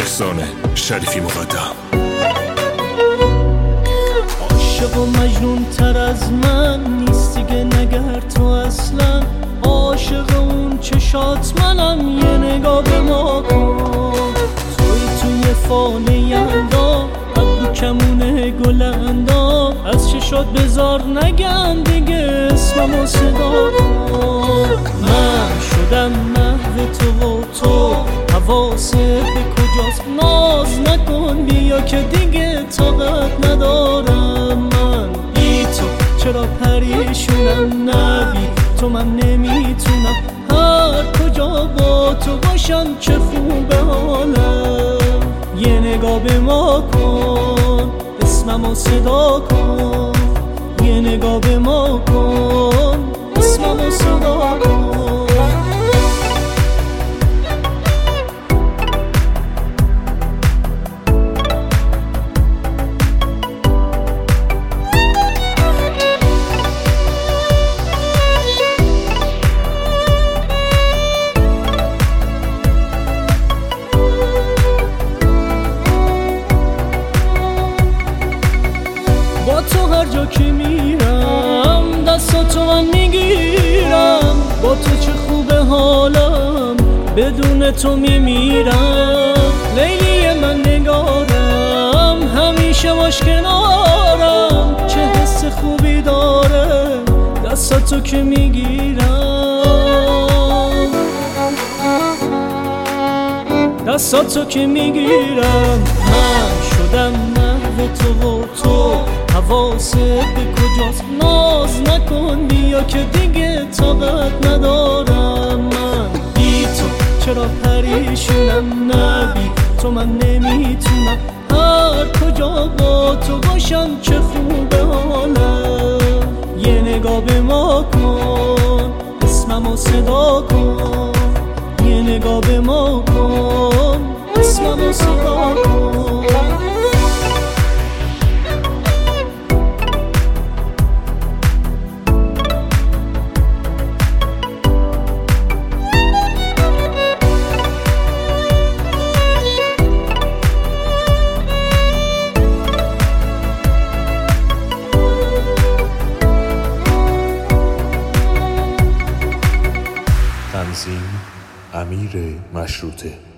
احسان شریفی مقدم. عاشق و مجنون تر از من نیست دیگه نگر تو اصلا. عاشق اون چشات منم، یه نگاه به ما کن. توی فانه یلدا قد کمونه گل اندام. از چشات بذار نگم دیگه اسممو صدا کن. من شدم محو تو و تو حواست به کجاست. ناز نکن بیا که دیگه طاقت ندارم. من بی تو چرا پریشونم، نبی تو من نمیتونم. هر کجا با تو باشم چه خوبه حالم. یه نگاه به ما کن، اسممو صدا کن. یه نگاه به ما کن، اسممو صدا کن. با تو هر جا که میرم دستاتو من میگیرم. با تو چه خوبه حالم، بدون تو میمیرم. لیلی من نگارم، همیشه باش کنارم. چه حس خوبی داره دستاتو که میگیرم. دستاتو که میگیرم. من شدم محو تو و تو حواست به کجاست. ناز نکن بیا که دیگه طاقت ندارم. من بی تو چرا پریشونم، نبی تو من نمیتونم. هر کجا با تو باشم چه خوبه حالم. یه نگاه به ما کن، اسممو صدا کن. یه نگاه به ما کن، اسممو صدا کن. تنظیم امیر مشروطه.